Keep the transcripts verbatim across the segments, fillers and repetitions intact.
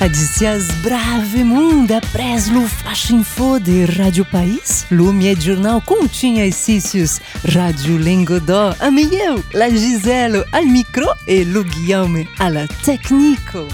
Adicias brave mundo apres lo flash info de Radio País, lo miei jornal continha exercícios Radio Lengodó, amigo eu, la Giselo al micro e lo Guillaume alla tecnico.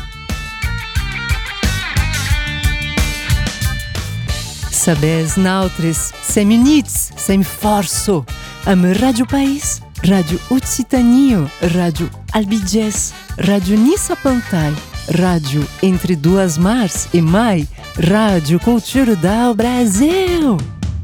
Sabes nautres, sem units, sem forço, am Radio País, Radio Occitanie, Radio Albiges, Radio Nissa Pantai, Rádio Entre Duas Mars e Mai, Rádio Cultura do Brasil.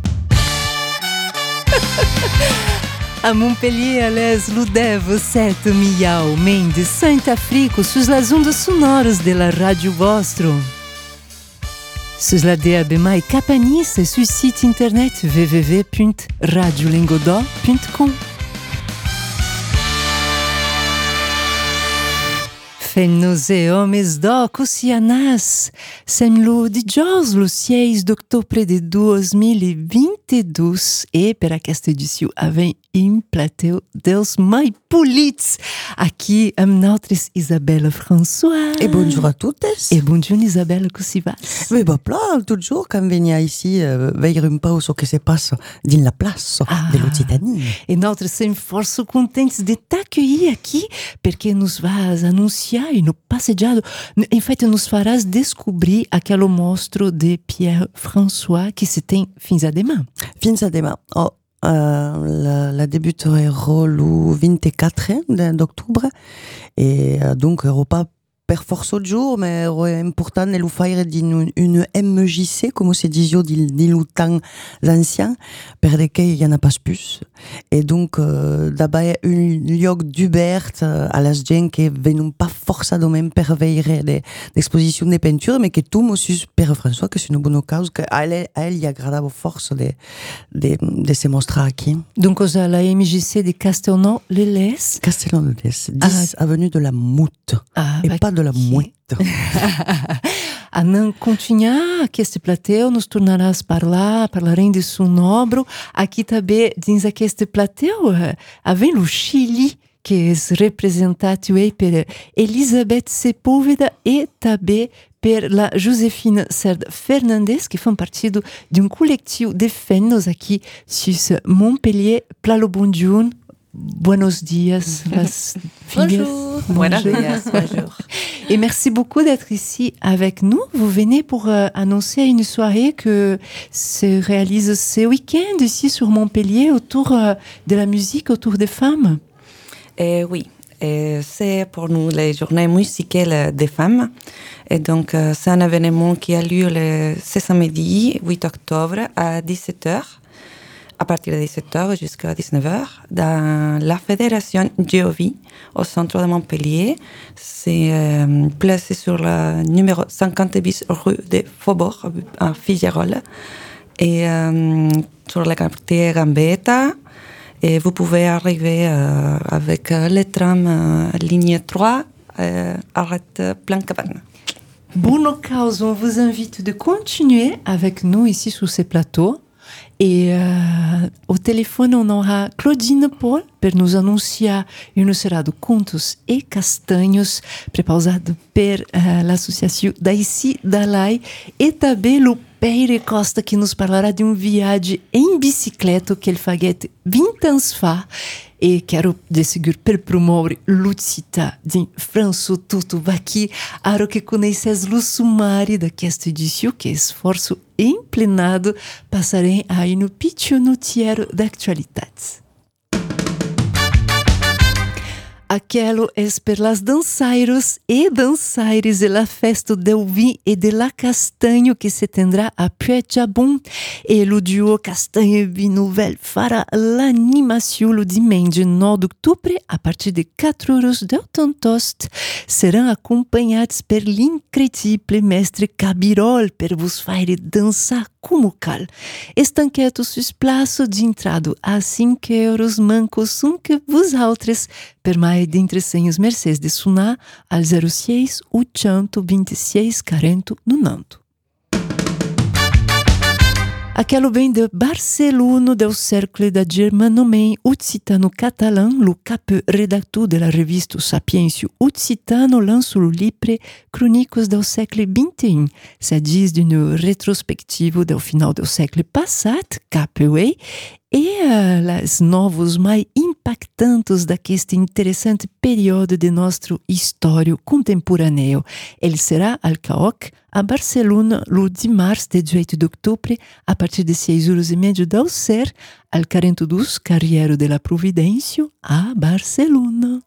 A Montpellier, les Ludevo, Seto, Miau, Mendes, Santa Frico, sus las ondas sonoras de la Rádio Vostro. Sus la D A B Mai Capanis e sul site internet w w w ponto radio lengodó ponto com. Femmes e homens doc oceanas, sem lo dijous lo seis d'octubre de dois mil e vinte e dois e per aquesta edició avem um plateu dels mai polits. Aqui am notres Isabelle François. Et bonjour à toutes. Et bonjour Isabelle, comment ça va? Mais bah, plein, toujours, quand venia ici, euh, veiller un peu sur ce qui se passe dans la place ah. de l'Occitanie. E nós somos força contentes de t'accueillir aqui, porque nos vas anunciar e no passejado, em fait, nos farás descobrir aquele mostro de Pierre François que se tem fins a demà. Fins a demà. Oh. Euh, la, la débuterò le vingt-quatre d'octobre et euh, donc il n'y aura pas per force au jour, mais c'est important de le faire d'une une M J C, comme se disait dans le temps ancien, per lequel il n'y en a pas plus. Et donc, euh, d'abord, un lieu d'Hubert à la gens qui ne pas forcément même per veiller d'exposition de peinture, mais que tout monsieur Pierre François, que c'est une bonne cause, qu'à elle, elle, il y a agradable force de, de, de se montrer ici. Donc, à la M J C de Castelnau-les-Lès. Castelnau-les-Lès, dix ah. avenue de la Moute. Ah, et bah, pas de la mouette. A não continuar aquest plateu, nos tornaràs parlar, parlarem de sonobro. Aqui também, dins aquest plateu, havem o Chile, que é representado per Elisabeth Sepúlveda e também per la Josefina Cerda Fernandes, que faz parte de um coletivo de femmes aqui sur Montpellier, Plalo Bonjour. Buenos dias, las filles. Bonjour. Buenos dias, bonjour. Et merci beaucoup d'être ici avec nous. Vous venez pour euh, annoncer une soirée que se réalise ce week-end ici sur Montpellier autour euh, de la musique, autour des femmes. Et oui, et c'est pour nous les journées musicales des femmes. Et donc, euh, c'est un événement qui a lieu le ce samedi huit octobre à dix-sept heures. À partir de dix-sept heures jusqu'à dix-neuf heures, dans la Fédération Geovi, au centre de Montpellier. C'est euh, placé sur le numéro cinquante-huit rue de Faubourg, à Figueroles, et euh, sur le quartier Gambetta. Et vous pouvez arriver euh, avec euh, le tram euh, ligne trois, euh, arrête Plan Cabane. Bonne cause, on vous invite de continuer avec nous ici sur ce plateau. Et euh, au téléphone, on aura Claudine Paul pour nous annoncer une série de contos e castanhos preparado per uh, l'associação Daisy Dalai e também o Peire Costa, que nos falará de um viagem em bicicleta que ele faz vinte anos faz. E quero, de seguro, per promover l'Occità de François Tutu aqui, aro que conheces o sumário desta edição, que esforço emplenado, passarem aí no pitch noticiero de atualidades. Aquelo é per las dançairos e dançaires de la festa del vinho e de la castanho que se tendrá a Puigdebon. E o duo Castanho e Vinouvel fará l'animação o dimanche nove d'octubre a partir de quatro horas del Tantost. Serão acompanhados per l'incredibile mestre Cabirol per vos faire dançar como cal. Estan quietos sus plaço de entrada a cinco euros mancos um que vos altres per mais de entre senhos Mercedes de Suná al zero seis oitocentos vinte e seis quarenta no Nanto. Aquilo vem de Barcelona, del cercle da germanomem occitano-catalan, lo cap redactor de la revista Sapiencio Occitano lança o livre Crônicas del século vinte e um. Ça diz d'une retrospectiva do final do século passat, capeuei, e uh, las novos mais impactantes daqueste interessante período de nosso história contemporâneo. Ele será al C A O C a Barcelona no dimarts dezoito de outubro a partir de seis horas e meia da ser al quarenta e dois Carriero de la Providência a Barcelona.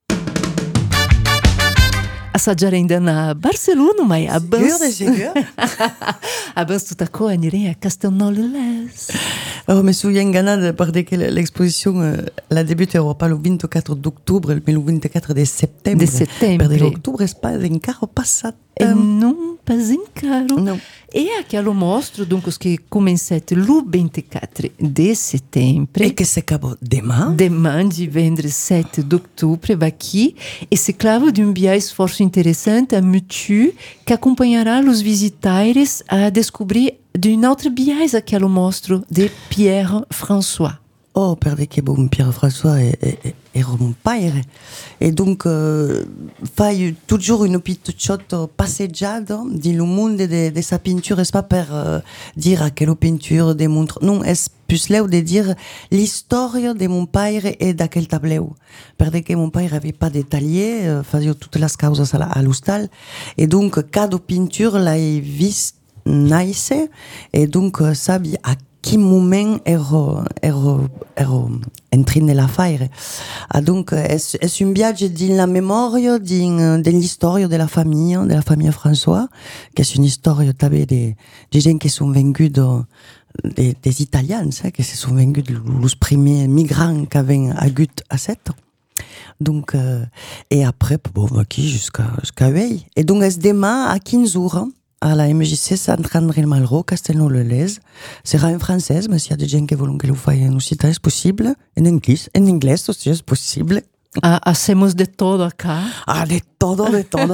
Assaggiare ainda na Barcelona, mas abans... Segura, segura. abans tu tacò anirem a Castelnau-les. Alors, me souviens ganada parce que l'exposition euh, la débute Europa le vingt-quatre d'octobre, mais le vingt-quatre de septembre. De setembro. Per l'octobre è pas encara passat. E non pas encara. Non. E aquilo mostra, donc, os que começat lo vinte-quatre de setembro. E que se acabou demà. Demà, divendres sete d'octubre, va aqui, e se clava de um viagem forte interessante a Mutu, que acompanhará os visitantes a descobrir d'une autre viagem aquilo mostra de Pierre François. Oh, perde che bon, Pierre-François era mon père. Et donc, euh, fai toujours une petite passeggiata dans le monde de, de sa peinture. Est-ce pas pour euh, dire à quelle peinture démontre. Non, est-ce plus là de dire l'histoire de mon père et de quel tableau. Perde que mon père avait pas détaillé, euh, faisait toutes les causes à l'hostal. Et donc, cada peinture l'a viste nice. Et donc, sabi à quel moment ero, ero, ero entré nella faire. Ah, donc, è, è un viaggio nella memoria dell'storia della famiglia, della famiglia François, che è una storia també de, de gent que sont venus de, des Italians, eh, que se sont venus los premiers migrants qui avaient hagut a sept ans. Donc, euh, et après, bon, aquí jusqu'à, jusqu'à veille. Et donc, es demà a quinze heures, à la M J C Sant André Malraux, Castelnau-le-Lez. Sera en français, mais s'il y a des gens qui veulent que le fasse en occitan, c'est possible. En anglais, en anglais aussi, c'est possible. Ah, hacemos de todo acá. Ah, de todo, de todo.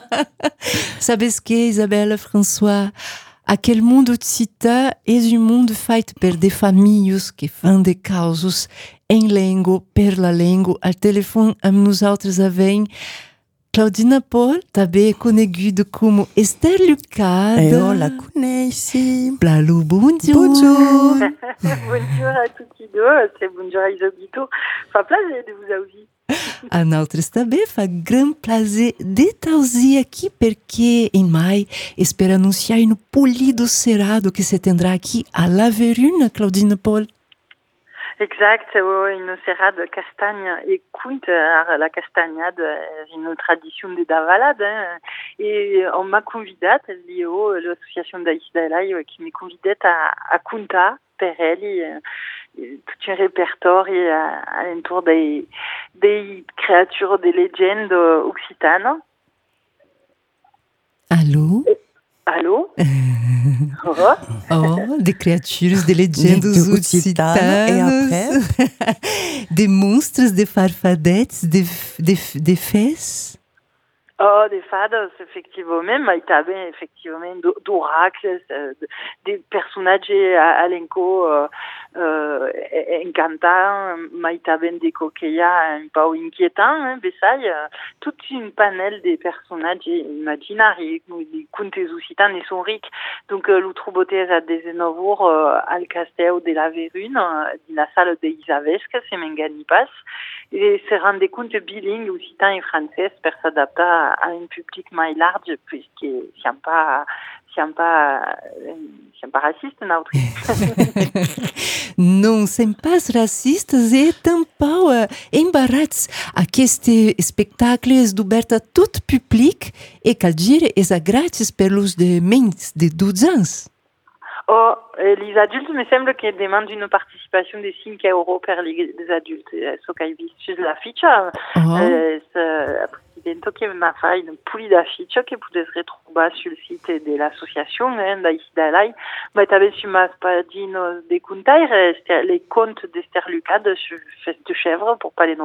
Sabes que, Isabelle François, aquele mundo occità é um mundo feito per de famílias que fan de causos em língua, per la língua. Al telefone, amb nosaltres avem Claudina Paul, també coneguda como Esther Lucade. Et on la connaît ici. Plalo, bonjour. Bonjour. Bonjour à tutti due, c'est bonjour a Isobito. Fa plaisir de vous ouvir. A nós também fa gran prazer de trazer aqui, porque em maio espera anunciar um polido cerrado que se tendrá aqui a La Veruna, Claudina Paul. Exact, une serrade de castagne et kunt, la castagnade est une tradition de Davalade. Hein. Et on m'a convidé, Léo, l'association d'Aïsdalaï, qui m'a convidé à, à Kunta, per elle, tout un répertoire à l'entour des, des créatures, des légendes occitanes. Allô? Allô? Oh, oh, des créatures, des légendes occitanes. Et après? Des monstres, des farfadettes, des, des, des fesses. Oh, des fades, effectivement, mais il y avait effectivement d'oracles, des personnages à l'enco euh, euh, encantants, mais il y avait des coquillas un peu inquiétants, hein, Bessaï, toute une panel des personnages imaginaires, les contes occitans et sont riches. Donc, l'outre-beauté à des Enovour, al Castel de la Verune, dans la salle d'Isavesque, c'est Menganipas. Et se rendre compte bilingue occitan et français pour s'adapter à un public plus large, puisque siamo pas, siamo pas, siamo pas racistes, non? Não, sem pas racistas e tampau embaraços. Aquest espetáculo é oberto a todo public e cal dire é grátis pelos de menys de douze ans. Oh, les adultes, me semble qu'ils demandent une participation de cinq euros per les adultes. Ce qu'il y a sur la fiche, oh. euh, le président qui m'a fait une poulie d'affiches que vous pouvez retrouver sur le site de l'association d'Aïsdalaï. Mais tu avais sur ma page de contaires les contes d'Esther Lucade de chèvre, pour ne pas les nommer.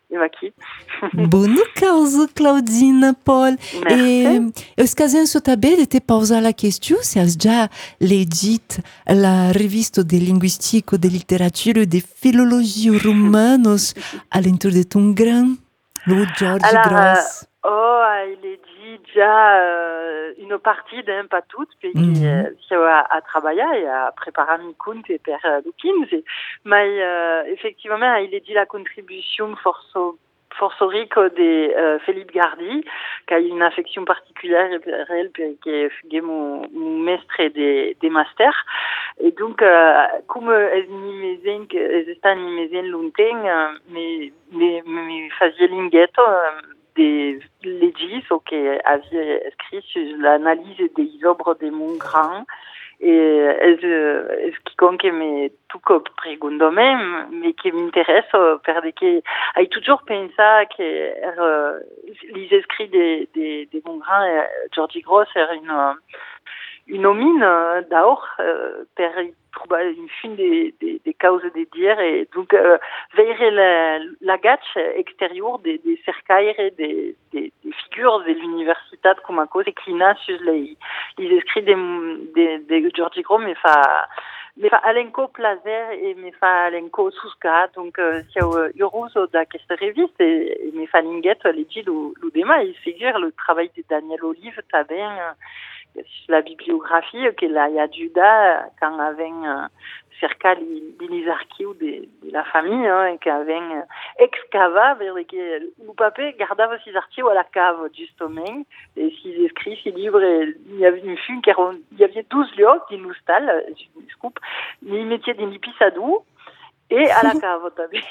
e aqui. Bono caso, Claudine, Paul. Merci. E escasenso também de te pausar la question, se has già legit la revista de linguistique, de littérature, de philologie romanos all'intour de ton grand, le George Alors, Gross. Euh, oh, il est dit déjà euh, une partie d'un, pas toute, parce que Mhm. si a, a travaillé et a préparé mi compte per Lukins, mais euh, effectivement, il est dit la contribution force force rico de euh, Philippe Gardy, qui a une affection particulière pour elle, qui est mon, mon maître des, des masters. Et donc, euh, comme elles nimezent, elles estan nimezent longtemps, mais mais mais faisait linguetto des legis o que avait écrit sur l'analyse des œuvres de Montgrand. Et est ce qui compte mais tout comme pregundomem mais qui m'intéresse parce que j'ai toujours pensé que euh, les écrits de de de Montgrand et Georgie Gross est une une mine d'or euh, per trouver une fin des des des causes de dire et donc euh, vers la la gâche extérieure des des cercaires et des des des figures de l'université comme un cause éclina sur les les écrits des des de Georgie Gross mais fa mais fa alenco plaisir et mais fa alenco susca donc euh, si euh, heureuse da questa reviste et mais fa linguette les dit le le dema il figure le travail de Daniel Olive tabin la bibliographie que là il y a Judas quand avait euh, cerca les archives de, de la famille hein, et qu'avait euh, excava vers que le papé gardava ses archives à la cave justement et ses écrits ses livres et, il y avait une fume qui il y avait douze lieux d'inustal je coupe il mettait des nipissadou et à la cave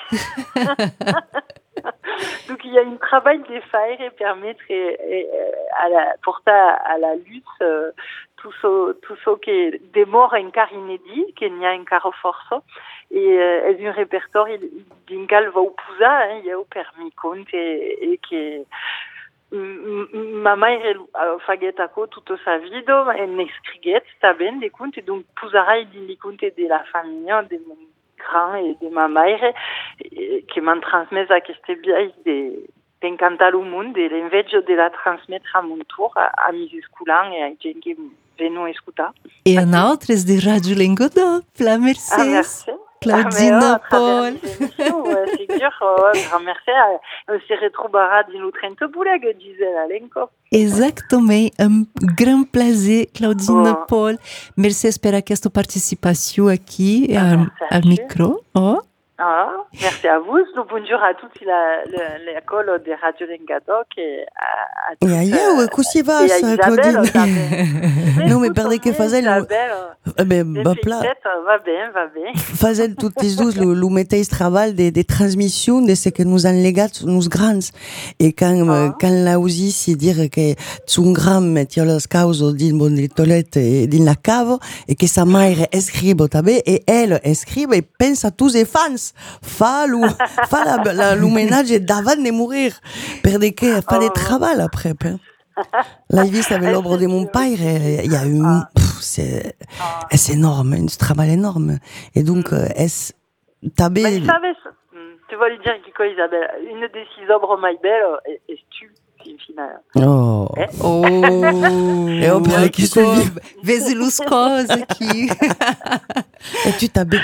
donc il y a un travail de faire et permettre et, et, à la porter à la lutte euh, tout ce tout ce qui est des morts encore inédits qu'il n'y a encore force et euh, est un répertoire d'un cal va opposer hein, il y a au permis compte et, et que ma mère a faitako toute sa vie elle n'écrivait pas bien des contes donc posera des contes de la famille de mon grand et de ma mère qui m'ont transmis à cette vieille de d'encantar le monde et l'invège de la transmettre à mon tour à, à mes escolans et à gens qui viennent écouter. Et un autre est de Radio Lingodop, la merci. Ah, merci. Claudine ah, Paul. Ouais, c'est sûr, ouais, grand merci. On se retrouvera d'une autre entebouleg, disait la Lenko. Exactement, un grand plaisir, Claudine oh. Paul. Merci per aquesta participació aquí ah, al, al micro. Oh. Ah, merci à vous. Bonjour à toutes l'école de Radio Lingodop et à, à toutes. Et à eu, così va, Claudine. Non, mais perdez que fazel. Ben, va pla. Va bien, va bien. Fazel toutes les douze, le metteis travail des des transmissions de ce que nous en légat nos grands. Et quand ah. quand la aussi c'est dire que son grand mettait las causes din bon les toilettes et din la cave et que sa mère écrive tabe et elle écrive et pense à tous les fans. Fa lu, fa la, la l'uménage d'avant de mourir. Perdez que fa le travail après. La vie avec l'ombre de mon père, il y a eu, ah. pff, c'est, ah. c'est énorme, un travail énorme. Et donc, mm. est-ce, tabé. Mais tu savais, tu vas lui dire quoi, Isabelle, une de ces œuvres my belle est, est tu. Finale. Oh. Eh? Oh. Et on peut qui se vit. Veselus cose aqui. Et tu t'abais.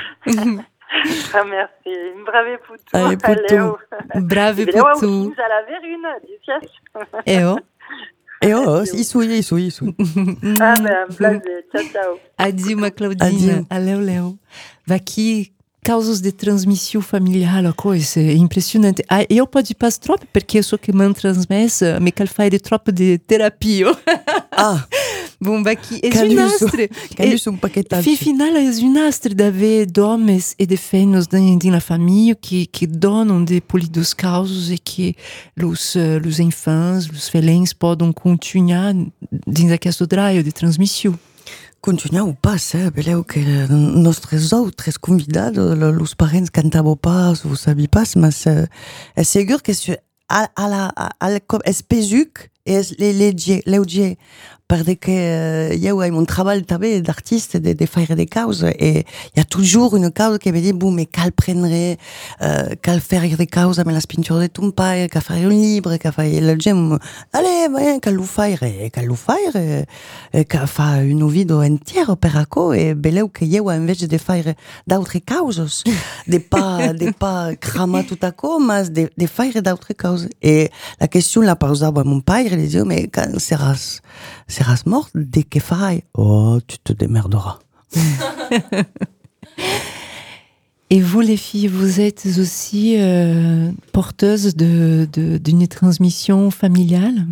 Ah, merci. Bravo pour tout. Allez, pour tout. Bravo pour tout. Vous allez avoir une, des pièces. Et oh. Et oh, il souille, il souille, il souille. Ah, mais un plaisir. Ciao, ciao. Adieu, ma Claudine. Adieu. Aleu, Léo. Aqui, causas de transmissão familiar, a coisa é impressionante. Ah, eu pode pas trop, porque eu sou que me transmesse, me cal fai de trop de terapia. Ah. Bom, aqui é um astre. Calhus um paquetage. Fi final é um astre d'aver d'homens e de femmes dans la famille qui qui donnent des polidos causos e que os os enfants, os felins podem continuar dins aquest draio de transmissão. Continuar ou pas, eh? Beleu que nostres autres convidados, os parents cantavam pas, vous saviez pas, mas é seguro que à à la à la espézuc e le legge, legge, perché io ho un lavoro d'artiste de, de faire des causes et il y a toujours une cause qui me dit bon mais qu'elle prendrait euh, qu'elle faire des causes avec la peinture de ton père qu'elle faire un livre qu'elle faire le gem allez ben qu'elle le faire qu'elle le faire qu'elle fa une vidéo entière per acco et beleu que io invece de faire d'autres causes de pas de pas cramer tout à coup mais de, de faire d'autres causes et la question la posée à mon père il disait mais quand seras seras mort dès que faille. Oh, tu te démerderas. Et vous, les filles, vous êtes aussi euh, porteuses de, de, d'une transmission familiale?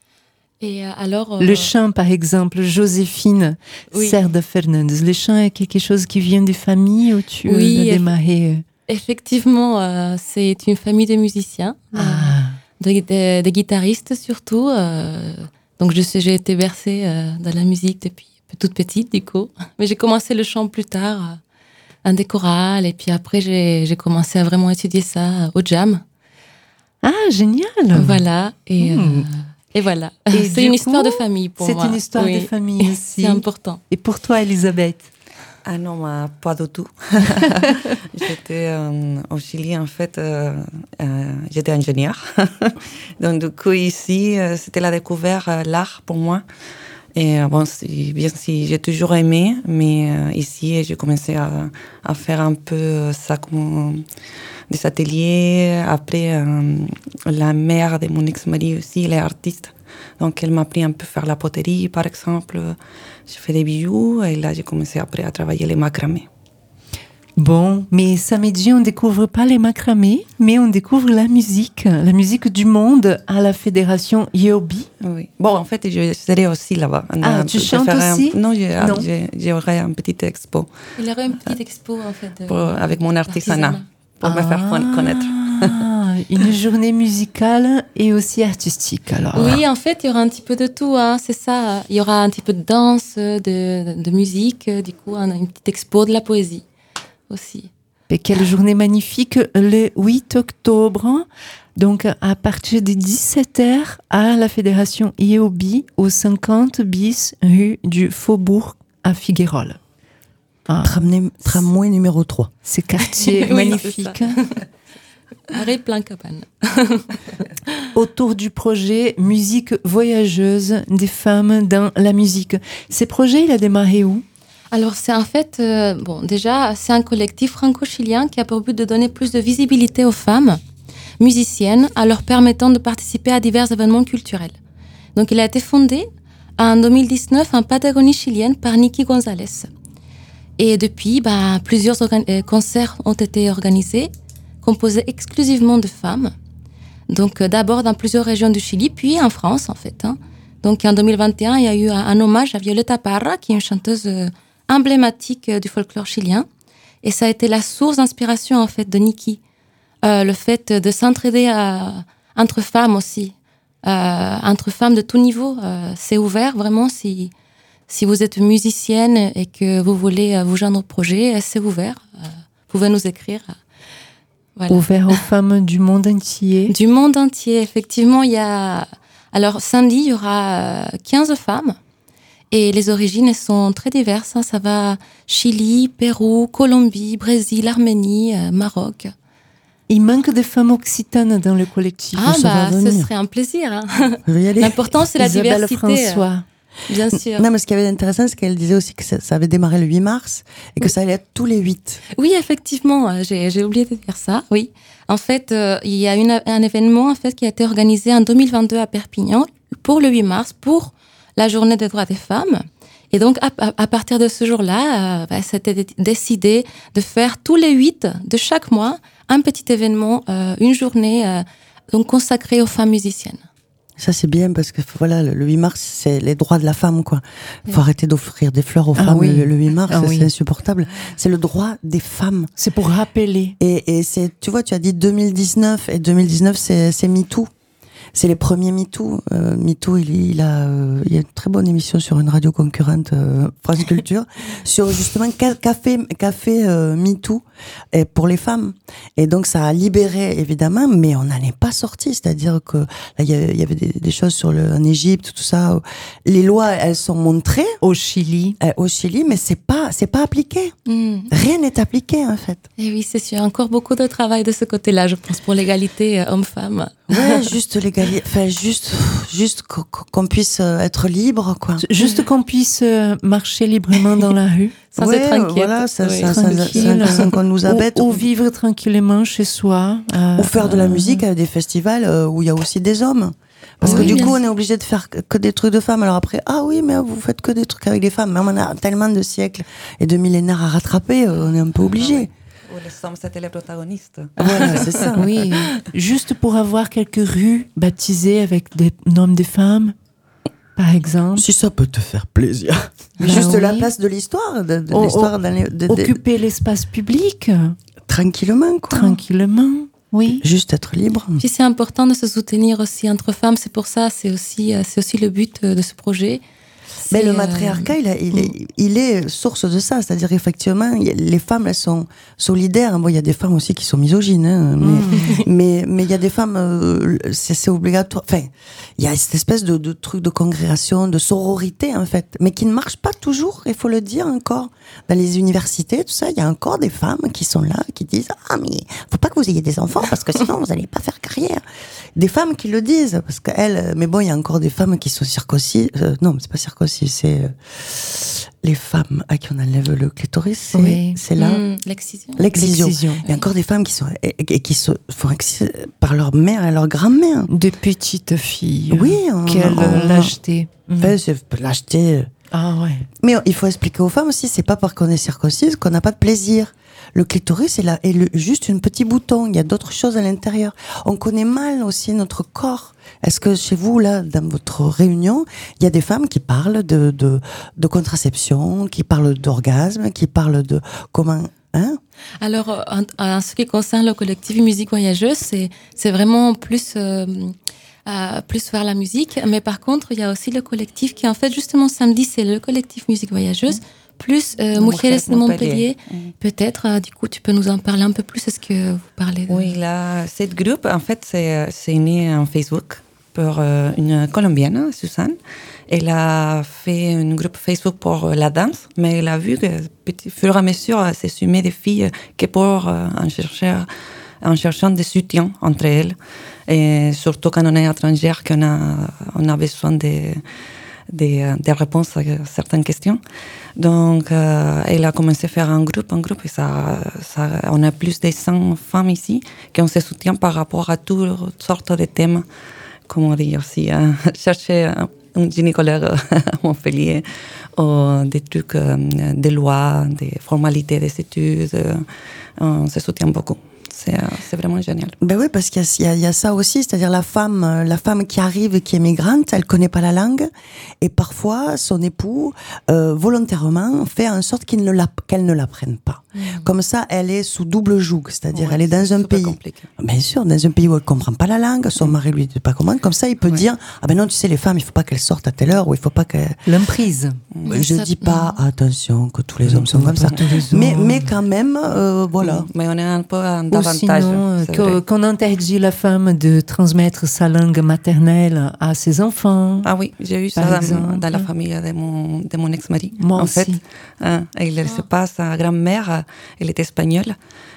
Et alors, euh... le chant, par exemple, Joséphine oui. Cerda Fernandes, le chant est quelque chose qui vient des familles où tu oui, as démarré? Effectivement, euh, c'est une famille de musiciens, ah. euh, de, de, de guitaristes surtout. Euh, Donc, je sais, j'ai été bercée euh, dans la musique depuis toute petite, du coup. Mais j'ai commencé le chant plus tard, euh, dans des chorales. Et puis après, j'ai, j'ai commencé à vraiment étudier ça euh, au jam. Ah, génial! Voilà. Et, mmh. euh, et voilà. Et c'est une coup, histoire de famille pour c'est moi. C'est une histoire oui. de famille aussi. C'est important. Et pour toi, Elisabeth? Ah non, bah, pas du tout. J'étais euh, au Chili, en fait, euh, euh, j'étais ingénieure. Donc, du coup, ici, euh, c'était la découverte, euh, l'art pour moi. Et euh, bon, si, bien si j'ai toujours aimé, mais euh, ici, j'ai commencé à, à faire un peu ça comme des ateliers. Après, euh, la mère de mon ex-mari aussi, elle est artiste. Donc, elle m'a appris un peu à faire la poterie, par exemple. J'ai fait des bijoux et là, j'ai commencé après à travailler les macramés. Bon, mais samedi, on ne découvre pas les macramés, mais on découvre la musique, la musique du monde à la fédération Yobi. Oui. Bon, en fait, je serai aussi là-bas. Ah, tu chantes aussi? Un... Non, j'ai, non. J'ai, j'aurai un petit expo. Il y aurait une petite expo, en fait. Pour, avec mon artisanat, pour ah. me faire connaître. Une journée musicale et aussi artistique, alors. Oui, en fait, il y aura un petit peu de tout, hein, c'est ça. Il y aura un petit peu de danse, de, de, de musique, du coup, une petite expo de la poésie aussi. Et quelle journée magnifique, le huit octobre, donc à partir de dix-sept heures à la Fédération I O B I, au cinquante bis rue du Faubourg à Figueroles. Ah. Tramway, tramway numéro trois. C'est quartier oui, magnifique. Arrêt plein cabane. Autour du projet Musique voyageuse des femmes dans la musique. Ces projets, il a démarré où? Alors, c'est en fait, euh, bon, déjà, c'est un collectif franco-chilien qui a pour but de donner plus de visibilité aux femmes musiciennes en leur permettant de participer à divers événements culturels. Donc, il a été fondé en deux mille dix-neuf en Patagonie chilienne par Nikki Gonzalez. Et depuis, bah, plusieurs organ- concerts ont été organisés, composés exclusivement de femmes. Donc, euh, d'abord dans plusieurs régions du Chili, puis en France, en fait. Hein. Donc, en deux mille vingt et un, il y a eu un, un hommage à Violeta Parra, qui est une chanteuse euh, emblématique euh, du folklore chilien. Et ça a été la source d'inspiration, en fait, de Nikki. Euh, le fait de s'entraider à, entre femmes aussi. Euh, entre femmes de tout niveau. Euh, c'est ouvert, vraiment, si, si vous êtes musicienne et que vous voulez euh, vous joindre au projet, c'est ouvert. Euh, vous pouvez nous écrire. Voilà. Ouvert aux femmes du monde entier. Du monde entier, effectivement. Il y a... Alors, samedi, il y aura quinze femmes. Et les origines sont très diverses. Hein. Ça va Chili, Pérou, Colombie, Brésil, Arménie, euh, Maroc. Il manque des femmes occitanes dans le collectif. Ah, bah, ce serait un plaisir. Hein. L'important, c'est la Isabelle diversité. François. Bien sûr. Non, mais ce qui avait d'intéressant, c'est qu'elle disait aussi que ça, ça avait démarré le huit mars et que oui. ça allait être tous les huit. Oui, effectivement, j'ai, j'ai oublié de dire ça, oui. En fait, euh, il y a une, un événement en fait, qui a été organisé en deux mille vingt-deux à Perpignan pour le huit mars, pour la journée des droits des femmes. Et donc, à, à, à partir de ce jour-là, euh, bah, c'était décidé de faire tous les huit de chaque mois un petit événement, euh, une journée euh, donc consacrée aux femmes musiciennes. Ça, c'est bien parce que voilà, le huit mars, c'est les droits de la femme, quoi. Faut oui. arrêter d'offrir des fleurs aux ah femmes oui. le, le huit mars, ah c'est, oui. c'est insupportable. C'est le droit des femmes. C'est pour rappeler. Et, et c'est, tu vois, tu as dit deux mille dix-neuf et deux mille dix-neuf, c'est, c'est MeToo. c'est les premiers MeToo. Euh, MeToo, il, il a, euh, il y a une très bonne émission sur une radio concurrente, euh, France Culture, sur justement qu'a fait, qu'a fait euh, MeToo et pour les femmes. Et donc ça a libéré évidemment, mais on n'en est pas sorti. C'est-à-dire que là, il y avait, il y avait des, des choses sur le, en Égypte, tout ça. Les lois, elles sont montrées au Chili, euh, au Chili, mais c'est pas, c'est pas appliqué. Mm. Rien n'est appliqué en fait. Et oui, c'est sûr. Encore beaucoup de travail de ce côté-là, je pense, pour l'égalité euh, homme-femme. Ouais, juste l'égalité, enfin juste, juste qu'on puisse être libre, quoi. Juste qu'on puisse marcher librement dans la rue, sans ouais, être inquiète. Voilà, ça, oui. ça, ça, ça, ça, qu'on nous abête. Ou, ou vivre tranquillement chez soi. Euh, ou faire de la musique à des festivals où il y a aussi des hommes. Parce oui, que du coup, on est obligé de faire que des trucs de femmes. Alors après, ah oui, mais vous faites que des trucs avec des femmes. Mais on a tellement de siècles et de millénaires à rattraper, on est un peu obligé. Où les hommes, c'était les protagonistes. Voilà, c'est ça. Oui, juste pour avoir quelques rues baptisées avec des noms de femmes, par exemple. Si ça peut te faire plaisir. Mais bah juste oui. La place de l'histoire, de, de o, l'histoire o, dans les, de, occuper de... l'espace public. Tranquillement, quoi. Tranquillement, oui. Juste être libre. Puis c'est important de se soutenir aussi entre femmes. C'est pour ça, c'est aussi, c'est aussi le but de ce projet. Mais le matriarcat, il, a, il, est, il est source de ça. C'est-à-dire, effectivement, les femmes, elles sont solidaires. Bon, il y a des femmes aussi qui sont misogynes, hein, mais, mmh. mais, mais il y a des femmes, euh, c'est, c'est obligatoire. Enfin, il y a cette espèce de, de truc de congrégation, de sororité, en fait, mais qui ne marche pas toujours, il faut le dire encore. Dans les universités, tout ça, il y a encore des femmes qui sont là, qui disent « Ah, mais faut pas que vous ayez des enfants, parce que sinon, vous n'allez pas faire carrière. » Des femmes qui le disent, parce qu'elles... Mais bon, il y a encore des femmes qui sont circoncis... Euh, non, c'est pas circoncis, c'est euh, les femmes à qui on enlève le clitoris, c'est, oui. c'est là. Mmh, l'excision. L'excision. l'excision. Il y a encore des femmes qui sont et, et qui se font exciser par leur mère et leur grand-mère. De petites filles. Oui, on, quelle on, lâcheté. Enfin, c'est lâcheté. Ah ouais. Mais il faut expliquer aux femmes aussi, c'est pas parce qu'on est circoncise qu'on n'a pas de plaisir. Le clitoris est, là, est le, juste un petit bouton. Il y a d'autres choses à l'intérieur. On connaît mal aussi notre corps. Est-ce que chez vous, là, dans votre réunion, il y a des femmes qui parlent de, de, de contraception, qui parlent d'orgasme, qui parlent de comment... Hein? Alors, en, en ce qui concerne le collectif Musique Voyageuse, c'est, c'est vraiment plus... Euh, Euh, plus vers la musique, mais par contre il y a aussi le collectif qui en fait justement samedi c'est le collectif Musique Voyageuse mmh. plus euh, Mujeres de Montpellier, mmh. peut-être euh, du coup tu peux nous en parler un peu plus, est-ce que vous parlez de... Oui, là, cette groupe en fait c'est, c'est né en Facebook pour euh, une Colombienne, Suzanne. Elle a fait un groupe Facebook pour euh, la danse, mais elle a vu que petit fur et à mesure elle s'est sumée des filles qui pour euh, en chercher en cherchant des soutiens entre elles, et surtout quand on est étrangère, qu'on a, on a besoin de, de, de réponses à certaines questions. Donc, euh, elle a commencé à faire un groupe, un groupe, et ça, ça, on a plus de cent femmes ici qui se soutiennent par rapport à toutes sortes de thèmes, comme on dit aussi, euh, chercher un, un gynécologue à Montpellier, ou des trucs, euh, des lois, des formalités des études, euh, on se soutient beaucoup. C'est, c'est vraiment génial. Ben oui, parce qu'il y a, il y a ça aussi, c'est-à-dire la femme, la femme qui arrive, qui est migrante, elle connaît pas la langue, et parfois son époux euh, volontairement fait en sorte qu'il ne la, qu'elle ne l'apprenne pas. Mmh. Comme ça, elle est sous double joug, c'est-à-dire ouais, elle est dans c'est un pays, compliqué. Bien sûr, dans un pays où elle comprend pas la langue, son mmh. mari lui dit pas comment. Comme ça, il peut ouais. dire ah ben non, tu sais, les femmes, il faut pas qu'elles sortent à telle heure, ou il faut pas qu'elles... L'emprise. Mmh. Je ça... dis pas mmh. attention que tous les hommes sont comme ça, mais mais quand même, euh, voilà. Mais on est un peu en Sinon, que, qu'on interdit la femme de transmettre sa langue maternelle à ses enfants. Ah oui, j'ai eu ça dans, dans la famille de mon, de mon ex-mari. Moi en aussi. fait, hein, il ne laissait pas, sa grand-mère, elle était espagnole,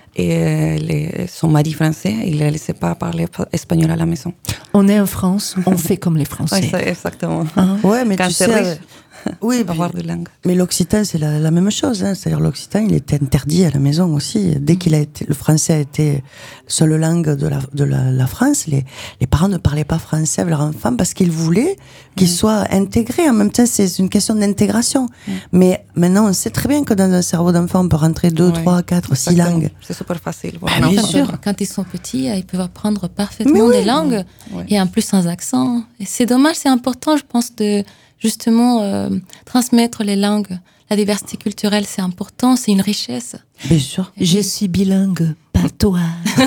et les, son mari français, il ne laissait pas parler espagnol à la maison. On est en France, on fait comme les Français. Oui, c'est exactement. Ah. Ouais, mais quand tu c'est sais... riche, oui, avoir de langue. Mais l'occitan, c'est la, la même chose. Hein. C'est-à-dire l'occitan, il était interdit à la maison aussi. Dès qu'il a été, le français a été seule langue de la, de la, la France, les, les parents ne parlaient pas français avec leur enfant parce qu'ils voulaient qu'ils mmh. soient intégrés. En même temps, c'est une question d'intégration. Mmh. Mais maintenant, on sait très bien que dans un cerveau d'enfant, on peut rentrer deux, oui, trois, quatre, six langues. C'est super facile. Voilà. Ah, bien sûr. Quand ils sont petits, ils peuvent apprendre parfaitement oui. des langues, oui. et en plus sans accent. Et c'est dommage, c'est important, je pense, de justement euh, transmettre les langues. La diversité culturelle, c'est important, c'est une richesse. Bien sûr. Je suis bilingue, pas toi.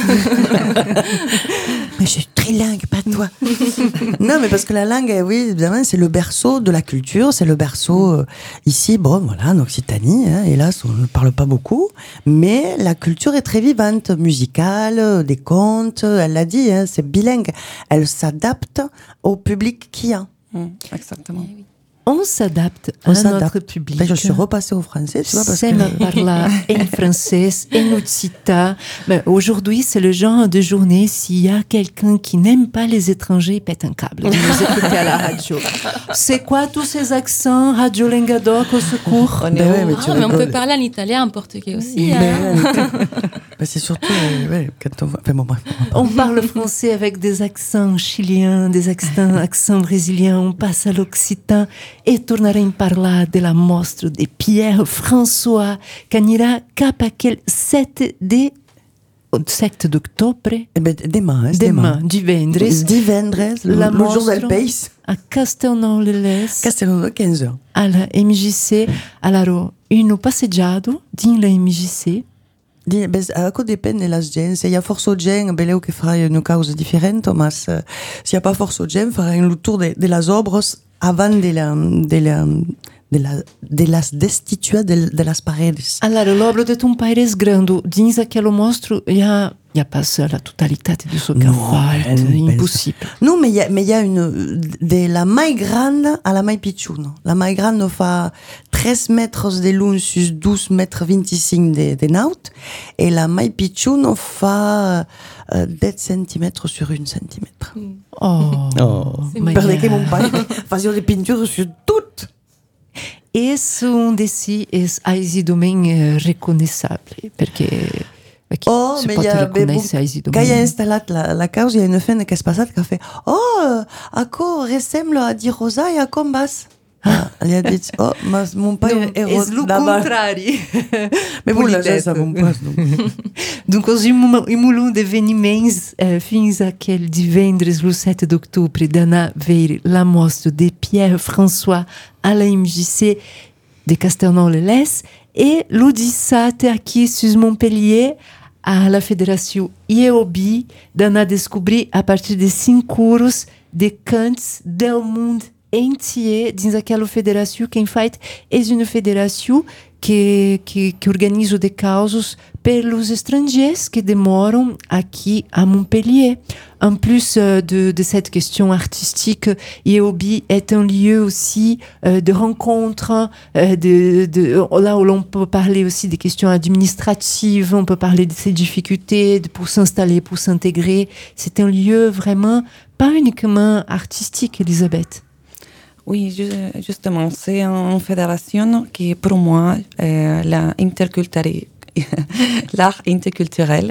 Mais je suis trilingue, pas toi. Non, mais parce que la langue, oui, évidemment, c'est le berceau de la culture, c'est le berceau euh, ici, bon, voilà, en Occitanie, hein, hélas, on ne parle pas beaucoup, mais la culture est très vivante, musicale, des contes, elle l'a dit, hein, c'est bilingue. Elle s'adapte au public qu'il y a. Mmh, exactement. Eh oui. On s'adapte On à s'adapte. notre public. Là, je suis repassée au français, tu vois, parce C'est que... me parla en français, en occitan. Mais aujourd'hui, c'est le genre de journée, s'il y a quelqu'un qui n'aime pas les étrangers, il pète un câble. Vous nous écoutez à la radio. C'est quoi tous ces accents? Radio Lengadoc, au secours. Mais ouais, mais tu Ah, mais on rigoles. peut parler en italien, en portugais aussi. Mais, hein. bah, c'est surtout, euh, ouais, quand on voit... Enfin, bon, bref. On parle français avec des accents chiliens, des accents, accents brésiliens, on passe à l'occitan et torneremo a parlar de la mostra de Pierre François che anirà cap aquel sette de sette d'octobre, Eh ben, demain, hein, c'est demain, divendres, Divendres, le, La le jour mostra. del Pace, a Castelnau-le-Les, Castellano, quinze heures. alla M J C. Allora, uno passeggiato din la M J C. Di, bez, ako depende della gente, se hi ha força gent, beleu que farai una causa diferente, mas uh, si hi ha pas força gent, farai un tour de, de las obras avant de la, de la, de la, de las destituas de, de las paredes. Allora, l'obra de ton pare és grande. Dins aquel mostro, hi ha, hi ha pas la totalitat de ce que No, fa, ben, impossible. Non, mais il y a, mais il y a une, de la mai grande à la mai pitchoune. La mai grande fa treize mètres de long sur douze mètres vingt-cinq de, de naut, et la mai pitchoune fa uh, dix centimètres sur un centimètre. Oh, C'est my Perdez God. que mon père faisait des peintures sur toutes. Esse um dessi es aisi domen eh, reconnaissable, perché perché Oh, se mais pot il y a, mais bon, reconnaître aisi quand il y a domen. installé la, la cause, il y a une femme qui est passée qui a fait oh, à quoi ressemble à Di Rosa et à Combas. Ah, elle a dit oh, mas, mon père Non, est és rose lo d'abord. contrari. Mais bon, là, Politesse. ça me passe. Donc. Donc, os imulum deveniments eh, fins aquel divendres, lo sete d'octubre, d'anar ver la mostra de Pierre François à la M J C de Castelnau-le-Les et lo dissabte aqui sur Montpellier à la Fédération I E O B I d'anar descobrir a partir de cinco euros de cants del mundo entier dins aquela federação. Quem faz é uma federação que, que, que organiza de causos pelos estrangeiros que demoram aqui à Montpellier. En plus euh, de, de cette question artistique, I E O B I est un lieu aussi euh, de rencontres, euh, de, de, là où l'on peut parler aussi des questions administratives, on peut parler de ses difficultés de, pour s'installer, pour s'intégrer. C'est un lieu vraiment pas uniquement artistique, Elisabeth. Oui, ju- justement, c'est une fédération qui, pour moi, est la interculturelle- l'art interculturel.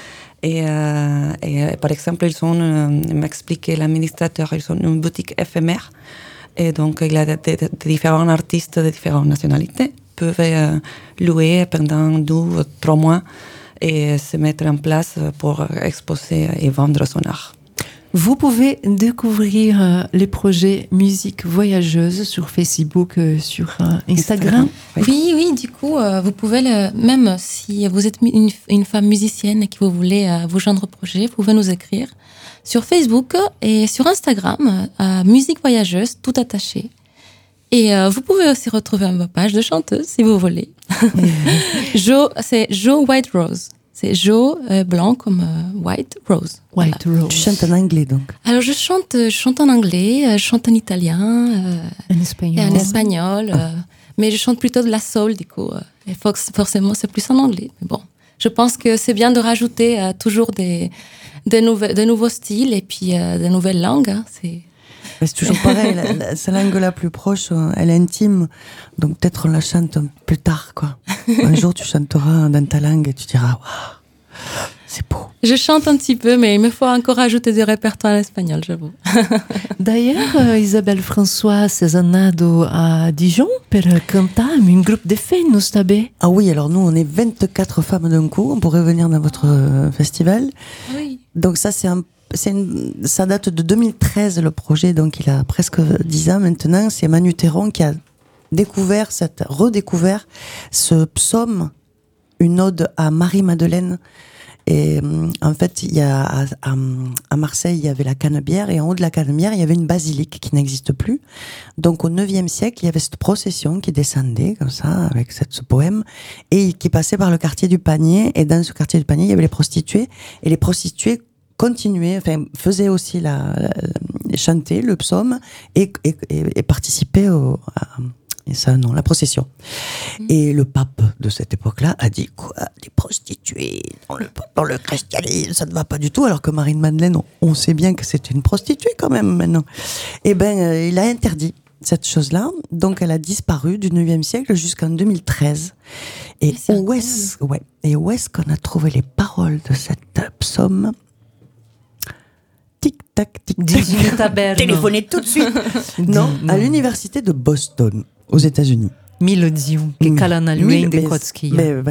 Et, euh, et par exemple, ils ont, euh, m'expliquait l'administrateur, ils ont une boutique éphémère. Et donc, il y a des de, de différents artistes de différentes nationalités peuvent euh, louer pendant deux ou trois mois et se mettre en place pour exposer et vendre son art. Vous pouvez découvrir euh, les projets Musique Voyageuse sur Facebook, euh, sur euh, Instagram. Oui. Oui, oui, du coup, euh, vous pouvez, le, même si vous êtes une, une femme musicienne et que vous voulez euh, vous joindre au projet, vous pouvez nous écrire sur Facebook et sur Instagram, euh, Musique Voyageuse, tout attaché. Et euh, vous pouvez aussi retrouver ma page de chanteuse, si vous voulez. Jo, c'est Jo White Rose. C'est Jo euh, blanc comme euh, White Rose. White Rose. Tu chantes en anglais, donc. Alors, je chante, je chante en anglais, euh, je chante en italien euh, En et espagnol. en espagnol. euh, mais je chante plutôt de la soul, du coup. euh, et fox- forcément, c'est plus en anglais. Mais bon, je pense que c'est bien de rajouter euh, toujours des, des, nouvel- de nouveaux styles et puis euh, de nouvelles langues. Hein, c'est... Mais c'est toujours pareil, la, la, sa langue la plus proche, euh, elle est intime, donc peut-être on la chante plus tard, quoi. Un jour, tu chanteras dans ta langue et tu diras, waouh, c'est beau. Je chante un petit peu, mais il me faut encore rajouter du répertoire en espagnol, j'avoue. D'ailleurs, euh, Isabelle François s'est andado a Dijon per cantar amb un groupe de femmes, non sabe? Ah oui, alors nous, on est vingt-quatre femmes d'un coup, on pourrait venir dans votre euh, festival. Oui. Donc ça, c'est un c'est une, ça date de deux mille treize, le projet, donc il a presque dix ans maintenant. C'est Manu Théron qui a découvert, cette, redécouvert ce psaume, une ode à Marie-Madeleine. Et en fait, il y a, à, à, à Marseille, il y avait la Canebière, et en haut de la Canebière, il y avait une basilique qui n'existe plus. Donc au neuvième siècle, il y avait cette procession qui descendait comme ça, avec cette, ce poème, et qui passait par le quartier du Panier. Et dans ce quartier du Panier, il y avait les prostituées, et les prostituées continuaient, enfin faisaient aussi la, la chanter le psaume et, et, et, et participaient au, à, et ça, non, la procession. Mmh. Et le pape de cette époque-là a dit quoi, des prostituées dans le, dans le christianisme, ça ne va pas du tout. Alors que Marie-Madeleine, on, on sait bien que c'était une prostituée quand même maintenant. Eh ben, euh, il a interdit cette chose-là. Donc, elle a disparu du neuvième siècle jusqu'en deux mille treize. Et où est-ce, ouais, et où est-ce qu'on a trouvé les paroles de cette psaume? Tic tac, tic tac. Téléphonez tout de suite. Non, à l'université de Boston, aux États-Unis. Milodiu, che calano lui de Kotski.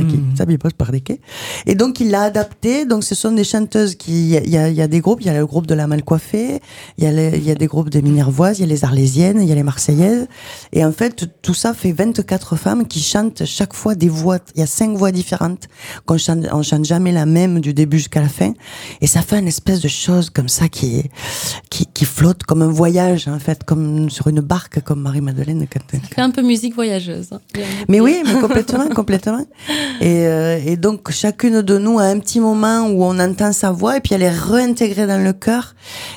Et donc il l'a adapté. Donc ce sont des chanteuses qui, il y a, il y a des groupes. Il y a le groupe de la Malcoiffée, il y a les, il y a des groupes des Minervoises, il y a les Arlésiennes, il y a les Marseillaises. Et en fait tout ça fait vingt-quatre femmes qui chantent chaque fois des voix. Il y a cinq voix différentes. Qu'on chante, on chante jamais la même du début jusqu'à la fin. Et ça fait une espèce de chose comme ça qui, qui, qui flotte comme un voyage en fait, comme sur une barque, comme Marie-Madeleine. Ça fait un peu musique voyageuse. Mais oui, mais complètement, complètement. Et, euh, et donc, chacune de nous a un petit moment où on entend sa voix et puis elle est réintégrée dans le cœur.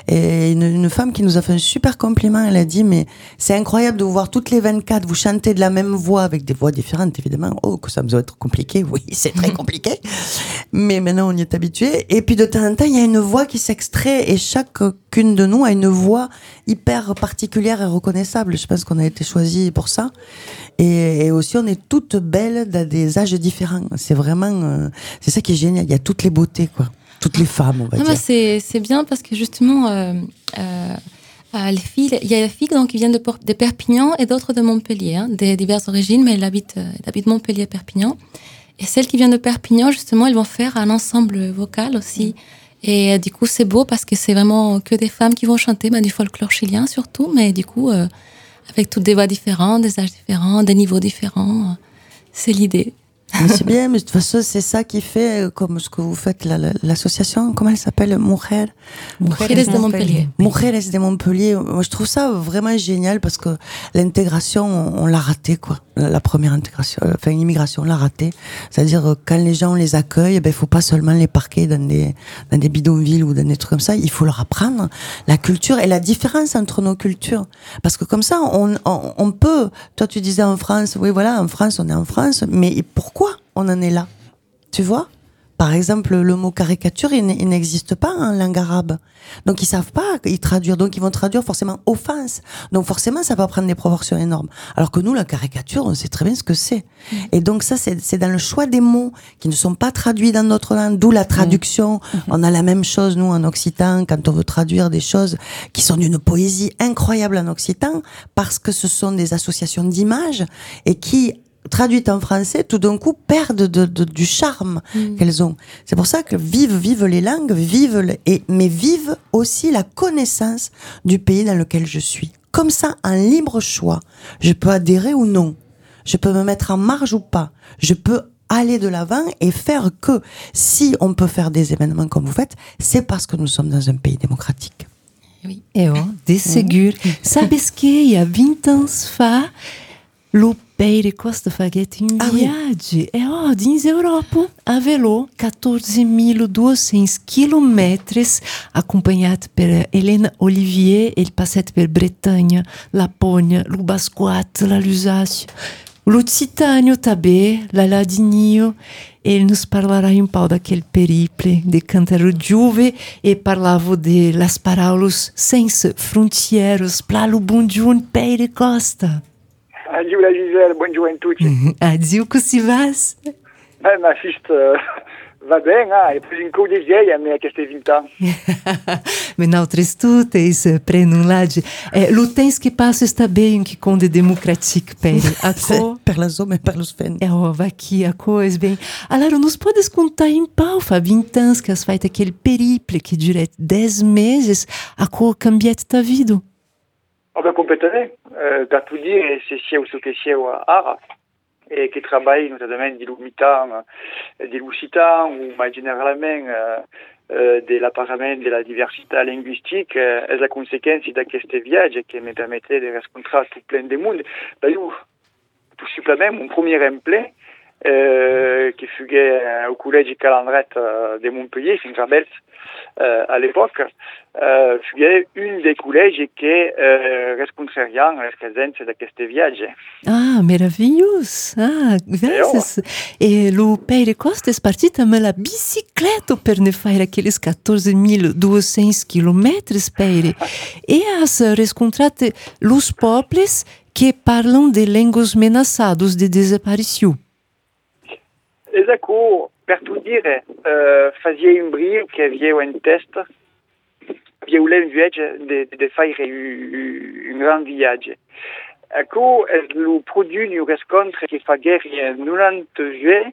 Et une, une femme qui nous a fait un super compliment, elle a dit, mais c'est incroyable de vous voir toutes les vingt-quatre, vous chantez de la même voix avec des voix différentes, évidemment. Oh, que ça doit être compliqué. Oui, c'est très compliqué. Mais maintenant, on y est habitué. Et puis, de temps en temps, il y a une voix qui s'extrait et chacune de nous a une voix hyper particulière et reconnaissable. Je pense qu'on a été choisis pour ça. Et, et aussi, on est toutes belles dans des âges différents. C'est vraiment, euh, c'est ça qui est génial. Il y a toutes les beautés, quoi. Toutes les femmes, on va non, dire. C'est, c'est bien parce que justement, euh, euh, les filles, il y a des filles donc, qui viennent de, de Perpignan et d'autres de Montpellier, hein, des diverses origines, mais elles habitent, elles habitent Montpellier et Perpignan. Et celles qui viennent de Perpignan, justement, elles vont faire un ensemble vocal aussi. Mmh. Et euh, du coup, c'est beau parce que c'est vraiment que des femmes qui vont chanter, bah, du folklore chilien surtout, mais du coup, euh, avec toutes des voix différentes, des âges différents, des niveaux différents. C'est l'idée. Mais c'est bien, mais de toute façon, c'est ça qui fait, comme ce que vous faites, la, la, l'association, comment elle s'appelle? Mujer. Mujeres de Montpellier. Mujeres de Montpellier. Moi, je trouve ça vraiment génial parce que l'intégration, on, on l'a raté, quoi. La, la première intégration, enfin, l'immigration, on l'a raté. C'est-à-dire, quand les gens, on les accueille, ben, il faut pas seulement les parquer dans des, dans des bidonvilles ou dans des trucs comme ça. Il faut leur apprendre la culture et la différence entre nos cultures. Parce que comme ça, on, on, on peut, toi, tu disais en France, oui, voilà, en France, on est en France, mais pourquoi on en est là? Tu vois? Par exemple, le mot caricature, il, il n'existe pas en langue arabe. Donc, ils savent pas y traduire. Donc, ils vont traduire forcément offense. Donc, forcément, ça va prendre des proportions énormes. Alors que nous, la caricature, on sait très bien ce que c'est. Mmh. Et donc, ça, c'est, c'est dans le choix des mots qui ne sont pas traduits dans notre langue. D'où la traduction. Mmh. On a la même chose, nous, en occitan, quand on veut traduire des choses qui sont d'une poésie incroyable en occitan, parce que ce sont des associations d'images et qui, traduites en français, tout d'un coup, perdent de, de, du charme mmh. qu'elles ont. C'est pour ça que vivent, vivent les langues, vivent, le, et, mais vivent aussi la connaissance du pays dans lequel je suis. Comme ça, un libre choix. Je peux adhérer ou non. Je peux me mettre en marge ou pas. Je peux aller de l'avant et faire que, si on peut faire des événements comme vous faites, c'est parce que nous sommes dans un pays démocratique. Oui. Et oh, de seguro. Sabes que il y a vingt ans fa, lo Peire Costa Faguete in ah, viagem. Oui. E oggi in Europa avelo quatorze mille deux cents kilomètres accompagnat per Hélène Olivier e passet per Bretagna, Lapônia, lo Basquat, la Lusácia, l'Occitânio também, la Ladinio. Ele nos parlará um pouco daquele periple de Cantaro Giuve e parlavo de las parábolas sem fronteiras, plalo bundiun Peire Costa. Adieu la Gisèle, bonne journée à tous. Adieu, que si vas? Ben, ma fille, euh, va bene, ah, è più in coda di vieille, ma che stai vinta. Ma noutras tutas prenam lá de... Eh, lo tens que passa está bem que com de democratique, Peri. A co... Per la zona e per lo sfen. É, ó, vai aqui, a coisa bem... Allora, nos podes contar em pau, fa vinte ans que has feito aquele periple que dura dez meses, a co cambiat ta vida? Oh ben, completamente. Euh, per tout dire, c'est sia ce che sia a Ara, e che travaille notamment di l'umitan, di l'ucitan, ou mais généralement euh, euh, de l'appartement de la diversité linguistique, euh, è la conseguenza di questo viaggio che mi permette di riscontrare tutto plein de monde. Ben, io, tout simplement, mon premier emploi, euh, qui fugait au collège Calandrette euh, de Montpellier, fin Grabels, euh, à l'époque, euh, fugait une des collèges qui euh, riscontrariant la presenza di questo viaggio. Ah, meraviglioso! Ah, vezes. E lo Peri Costa è partita me la bicicleta per ne fare aqueles quatorze mil duecents quilômetros, Peri. E has riscontrato los poples que parlam de línguas menaçados de desaparição. Esatto, per tu dire, uh, fazia un brio che aveva un test, aveva un viaggio di fare un gran viaggio. Ecco, è il prodotto di un riscontro che fa guerra novantadue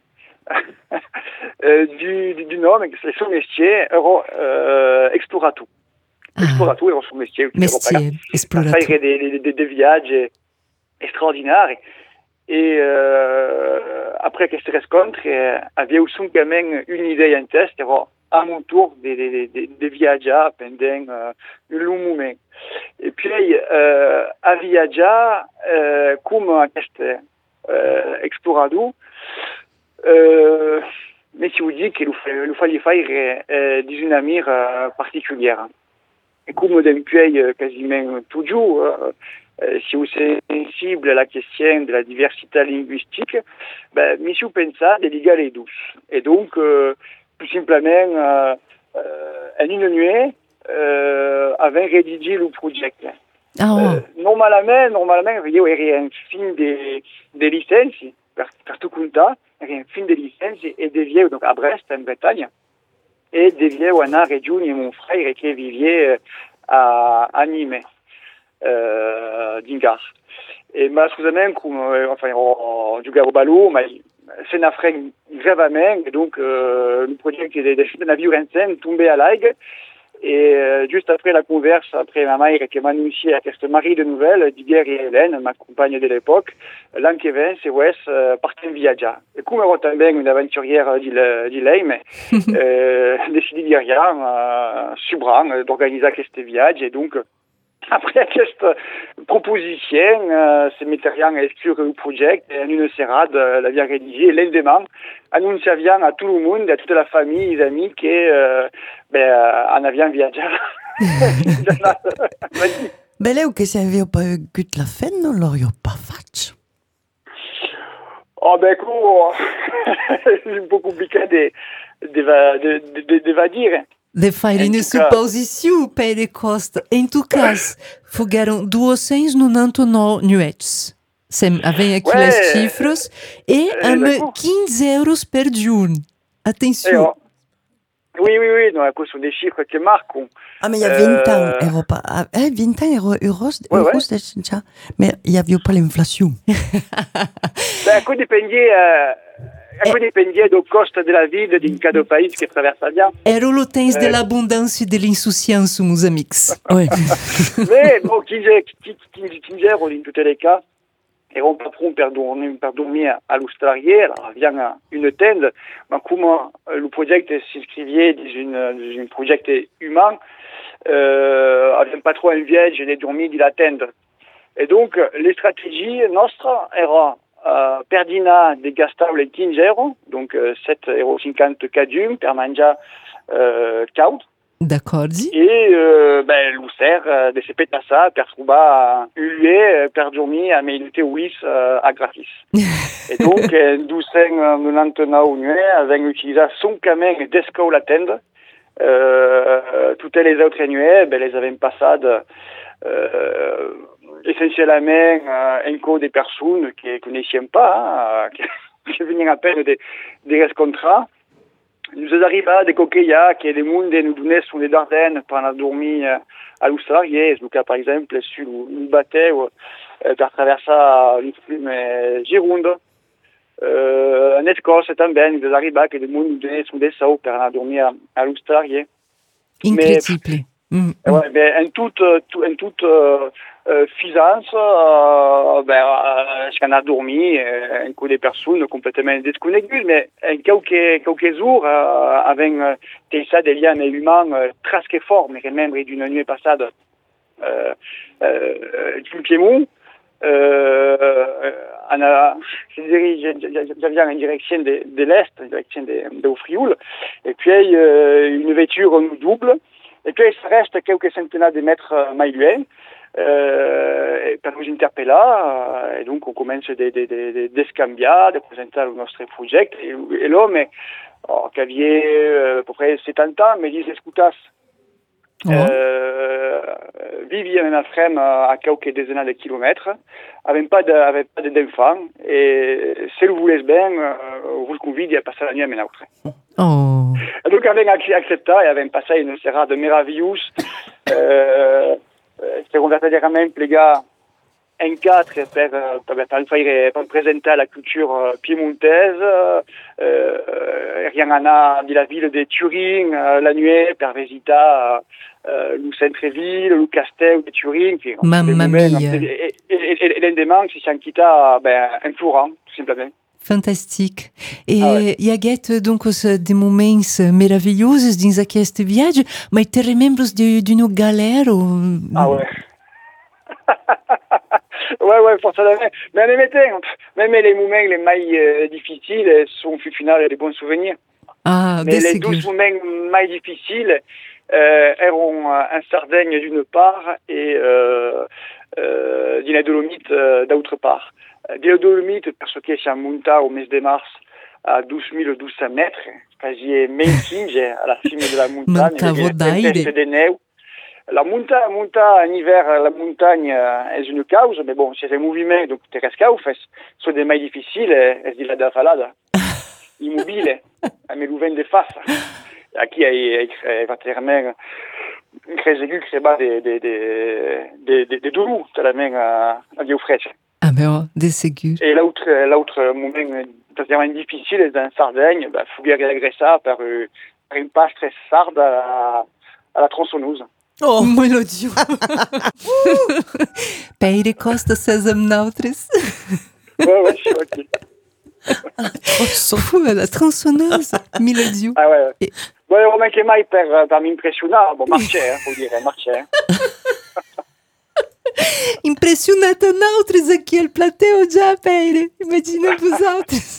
du, du nome, che son métier era uh, esplorato. Ah. Esplorato era son métier. Métier, esplorato. Fare dei de, de viaggi straordinari. Et euh, après que ce rencontre, euh, avait aussi quand même une idée en tête, qui era à mon tour de, de, de, de viager pendant euh, un long moment. Et puis, euh, à viager, euh, comme à cet euh, explorador, euh, mais si vous dites qu'il fallait faire euh, des une amie euh, particulière. Et comme depuis euh, quasiment toujours, euh, Euh, si vous êtes sensible à la question de la diversité linguistique, ben, mi suis pensé de ligar les douze. Et donc, euh, tout simplement, euh, euh, en une nuit, euh, avant rédigé le projet. Ah, ouais. euh, normalement, normalement, il y a un fin de, de licence, per, per tout compte, il y a un fin de licence et des vieux, donc à Brest, en Bretagne, et des vieux en la région, et mon frère qui vivait à, à Nîmes. Uh, d'Ingar. E ma scusament, com, eh, enfin, ho giocato ballo, ma se ne frega gravament, e donc uh, le projet de, de, de navire en scène tombé à l'aigle, et uh, juste après la converse, après ma mère qui m'a annoncé à ce mari de nouvelles, Didier et Hélène, ma compagne de l'époque, l'an qui vient, c'est Wes, uh, partent viaggiare. Et comme ero també une aventurière di, di lei, mais euh, décidé de rien, uh, subran, d'organiser ce viage, et donc après cette proposition, euh, se mettait à écrire le projet et en une serrade, euh, l'avait rédigé. L'endemain, annonçait à tout le monde, à toute la famille, les amis, qu'on euh, ben, en avions viagé. Mais là, que si avait pas eu la fin, non l'aurait pas fait. Oh ben quoi, c'est un peu compliqué de de de de, de, de dire. De fare une supposition, Peri Costa. Em tu caso, foram duzentos e noventa e nove nuetes. Vem aqui ouais. As cifras. E a quinze euros per giorno. Attention. Oui, oui, oui. Non, ce sont des chiffres qui marquent. Ah, mais il y a vingt ans, euh... Europa. Ah, vingt ans, euros, euros, ouais, euros ouais. Mais il n'y avait pas l'inflation. Ben, quoi dépendait... Euh... Ecco dipendia do costo della vita di cada paese che attraversa bien. Era lo tens eh. de l'abondance e de l'insouciance, meus amigos. Oui. Mais bon, quinze euros in tutti i casi, era un patron per dormire, per dormire all'ostellarié, alors vient une tende, mais comme euh, le projet s'inscrivait dans une, un projet humain, euh, avait pas trop un viaggio e dormire dans la tende. Et donc, les stratégies nostres erano Uh, perdina de gastar le quinze euros, donc uh, sept euros cinquante cadum per mangiare uh, caud. D'accord. Et uh, ben, l'usser uh, de se petassa per trobar un lieu per dormir a minuter huit uh, a gratis. Et donc, en duecents noranta-nou nuits, avem utilisat soncament d'escau la tenda. Uh, toutes les autres nuits, ben, les avem passat uh, essentiellement euh, un code des personnes qui ne connaissaient pas, hein, qui, qui venaient à peine des, des contrats. nous arriva des coquillas che le monde nous donnaient sur les Dardennes pendant dormir à l'Australie. Donc, par exemple, sur le bateau euh, per traversare le fiume Gironde. Euh, en Écosse també nous arriva que le monde nous donnait sur des sauts per anar a dormir à l'Australie. Incredibile. Mm. Ouais, ben, en toute, en toute euh, euh, puissance, euh, ben, euh, je a dormi, euh, un coup des personnes complètement déconnectées, mais en quelques, quelques jours, euh, avec euh, ça des liens humains euh, très forts, mais même d'une nuit passée euh, euh, du Piémont, euh, on a, je dirais, j'avais en direction de, de l'Est, en direction de, de Frioul, et puis euh, une voiture nous double. Et puis, ça reste quelques centaines de mètres mai loin, euh, per nous interpeller, euh, et donc on commence des, des, des, des scambiades, de présenter notre projet, et, et l'homme, oh, qui avait euh, à peu près soixante ans, me dit, écoutas, oh. euh, vivia en Afrique à quelques dizaines de kilomètres, avec pas de, avec pas d'enfants, et si vous voulez bien, euh, vous convide à passer la nuit à Ménautre. Oh. Donc, avec accepté et avec passé une serrade merveilleuse, euh, c'est verdaderament les gars en quatre per, per, per, per présenter la culture piémontaise, euh, rien en a de la ville de Turin, euh, la nuit, per visiter euh, le centre-ville, le castel de Turin. Mamma mia. Et, et, et l'endemain, si c'est un quitta, ben, un Florent, tout simplement. Fantastic. E ah, ouais. Hi haguet donc de moments meravilhosos dins aquest viatge, mas te remembres d'una galera? Ou... Ah ouais. ouais, ouais, forcément. Mais en même temps, même les moments les plus euh, difficiles sont au final des bons souvenirs. Ah, mais les douze moments plus difficiles euh, erano en Sardaigne d'une part et euh, euh, dans la Dolomite euh, d'autre part. Des Dolomites, parce que c'est un monta au mes de mars à douze mille deux cents mètres, quasi Menkinge, à la cime de la montagne, avec des neiges. La montagne, monta en hiver, la montagne est une cause, mais bon, c'est un mouvement, donc tu restes caufes, sont des mailles difficiles, et se dit la dafalada, immobile, mais l'ouvert de face. Aquí hay, éventuellement, très aigu, très bas, des, des, des, des, des, des doulous, tu la main à, à Dieu fraîche. Ah ben oh, de ségur. Et l'autre, l'autre moment totalement difficile est en Sardaigne, bah, faut bien régler ça par, euh, par une page très sarde à, à la tronçonneuse. Oh, mon Dieu! Peire costa sesam nautres. Ouais, ouais, je suis ok. La tronçonneuse, mille Dieu. Ah ouais, ouais. Et... Bon, il manque mai per, per m'impressionner. Bon, marchait, hein, faut dire, marchait. Impressionata nautres aqui al plateu già, Peire. Imaginez-vous autres.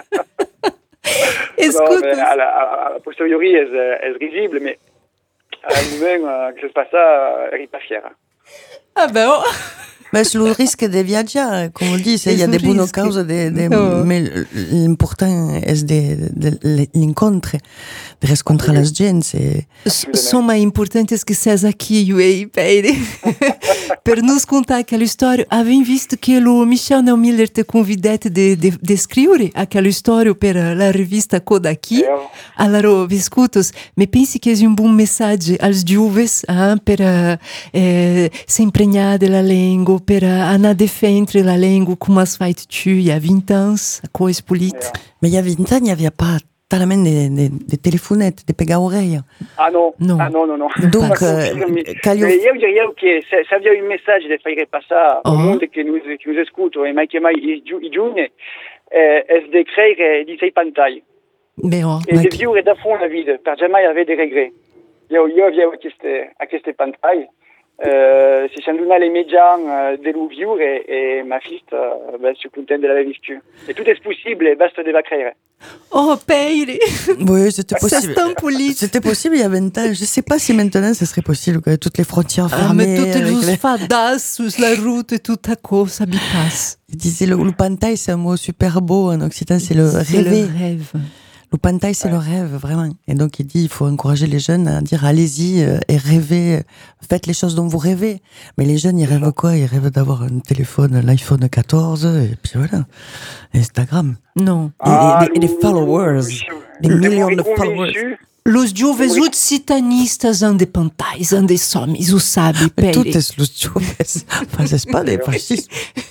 Escuta. No, à la, à la posteriori, est, est risible, mais à un moment que ça se passe, elle n'est pas fière. Ah ben oh. Mais c'est le risque de viager, comme on dit, il y a des bonnes causes, de, de, oh. mais l'important est de, de, de l'encontre, de rencontrer la gente. São mais importantes que seas aqui, ei, Peire. Per nos contar aquela história, avem visto que o Michel Neumiller te convidou de, de, de escrever aquela história para a revista Kodaki. Allora, vi escutos, me pensi che è un buon messaggio als giuves eh, per eh, se impregnare della lingua, per anar defendre la lingua come as fait tu il y a vingt ans, a quoi espolit. Mais il y a vingt ans, il n'y avait pas tellement de, de, de téléphonettes, de pega-oreilles. Ah non, non, ah non, non, non. Donc, euh, mais io direi che se, se aveva un messaggio da fare passare al mondo che nous, che nous ascolta e mai che mai i giovani è di creare di sei pantalli. Oh, e di vivere da fond la vita, per jamais avere dei regrets. Io, io avevo queste, a queste pantalli, euh, si sono donné les médias uh, de le vivre et, et ma fille, uh, ben, je suis contente de l'avoir vécu. Et tout est possible, basta de la créer. Oh, Peire! Oui, c'était possible. C'était possible il y a vingt ans. Je ne sais pas si maintenant ça serait possible, que toutes les frontières fermées. Ah, mais toutes les les... fadas sur la route et tout à coup, ça passe. Il disait le, le pantail, c'est un mot super beau en occitan, c'est le c'est rêver. Le rêve. Le pantail, c'est ouais. le rêve, vraiment. Et donc, il dit, il faut encourager les jeunes à dire, allez-y euh, et rêvez, faites les choses dont vous rêvez. Mais les jeunes, ils rêvent quoi? Ils rêvent d'avoir un téléphone, l'iPhone quatorze, et puis voilà. Instagram. Non. Et, ah, et, et, et les followers. Des millions de followers. Los giovesi citanistas independentais, ande sommi, su sabe, Peire. Totes los joves fazes pas de fascismo.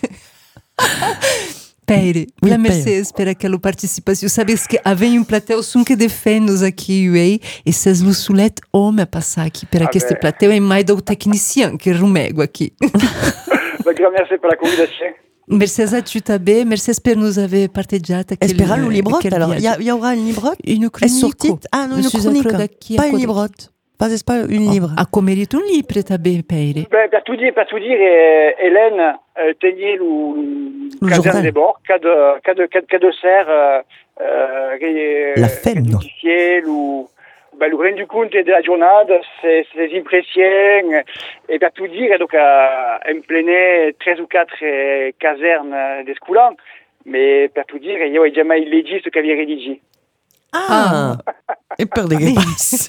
Peire, Oui, la Peire. Mercedes per aquela participação. Sabes que havia um plateau sun que defende-nos aqui, uei, e ses lusulet homem a passar aqui per Ah, este bem. plateau e mais do tecnicien que rumego aqui. Bah, grand merci pour la convidation. Mercedes a tu també, Mercedes per nous haver partejat aquele... Esperant le librot, aquel alors. Il y, viatge. a- il y aura une librote Une Est sortie chronique. Ah non, une Suis chronique. acro daqui, Pas acro une daqui. librote. Pas, pas une livre. A comerit un livre també, Peire. Ben, per tout dire, per tout dire, eh, Hélène euh, Teignier ou Le Caserne journal. des Bords, cas de cas de cas de, cas de serre, euh, euh, ré- La femme, non. du ciel ou ben, le grain du compte de la journée, c'est c'est des impressions et per tout dire, donc euh, en plein treize ou quatre eh, casernes des scoulants, mais per tout dire, io ho jamais leggi ce qu'avait rédigé. Ah, Et peur des grimaces.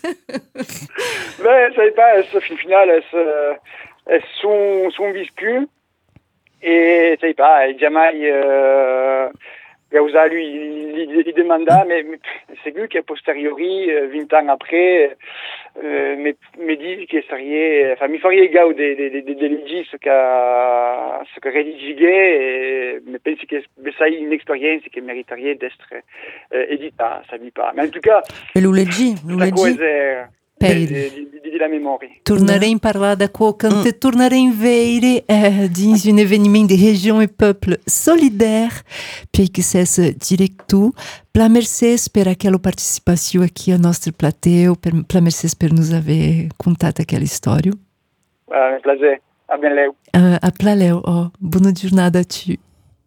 Ben, ça n'est pas, au final, elles, se- elles sont, sont viscues. Et, ça n'est pas, jamais, euh, Gauza, lui, il, il demanda, mais, mais c'est lui qui, a posteriori, euh, vingt ans après, euh, me, me dit que serait, enfin, mi faria gau de, de, de, de, de leggi ce que, ce que rédigiguait, et me pense que c'est une expérience qui mériterait d'être euh, édita, ça dit pas. Mais en tout cas, E lo leggi, lo la leggi. cosa è Peire. di, di, di la memoria. Tornarei a parlar da qual cante, tornarei a veire eh, dins un événement de région et peuple solidaire, puis que c'est directo. Pla Mercedes per aquela participação aqui a nostro plateau, per, pla Mercedes per nos haver contado aquela história. Voilà, un plaisir. À bientôt. Uh, a Plaleo, oh, bonne journée à tu.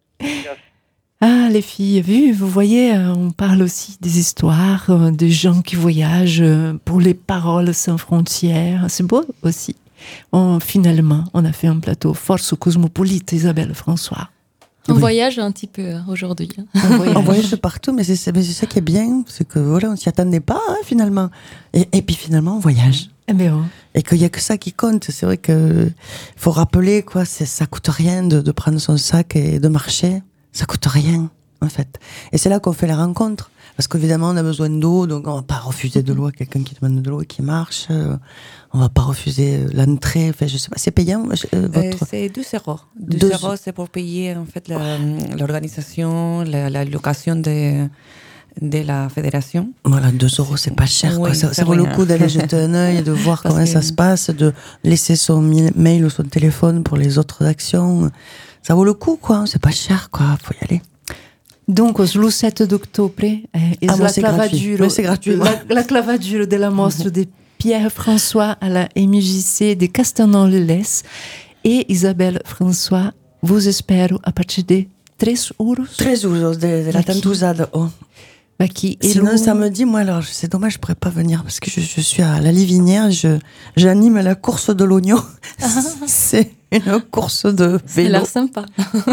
Ah, les filles, vu, vous voyez, euh, on parle aussi des histoires, euh, de gens qui voyagent euh, pour les paroles sans frontières. C'est beau aussi. On, finalement, on a fait un plateau force cosmopolite, Isabelle François. On Oui. voyage un petit peu hein, aujourd'hui. hein. On voyage. On voyage de partout, mais c'est c'est- mais c'est ça qui est bien, c'est que voilà, on s'y attendait pas hein, finalement. Et, et puis finalement, on voyage. Eh ben, oh. Et qu'il y a que ça qui compte. C'est vrai que faut rappeler quoi, c'est ça coûte rien de, de prendre son sac et de marcher. Ça coûte rien en fait. Et c'est là qu'on fait les rencontres, parce qu'évidemment on a besoin d'eau, donc on va pas refuser de l'eau à quelqu'un qui demande de l'eau et qui marche. Euh, On va pas refuser l'entrée. Enfin, je sais pas, c'est payant euh, Euh, votre. c'est douze euros. Deux- douze euros, c'est pour payer en fait la- l'organisation, la, la location de, de la fédération. Voilà, deux euros, c'est pas cher. Quoi. Oui, Ça, ça c'est vaut le rien. coup d'aller jeter un œil et de voir Parce comment que- ça se passe, de laisser son mi- mail ou son téléphone pour les autres actions. Ça vaut le coup, quoi. C'est pas cher, quoi. Faut y aller. Donc, le sept d'octobre, eh, est Ah, moi, la c'est gratuit. clavadure, Mais c'est gratuit, moi. la, la clavadure de la mostra de Pierre-François à la M J C de Castelnau-le-Lès. Et Isabelle François, vous espère à partir de tres euros. Très euros de, de la Aqui. tantouzade. Oh. Bah, qui est Sinon, le- samedi, moi, alors, c'est dommage, je pourrais pas venir parce que je, je suis à la Livinière, je, j'anime la course de l'oignon. C'est une course de Ça a vélo. l'air sympa.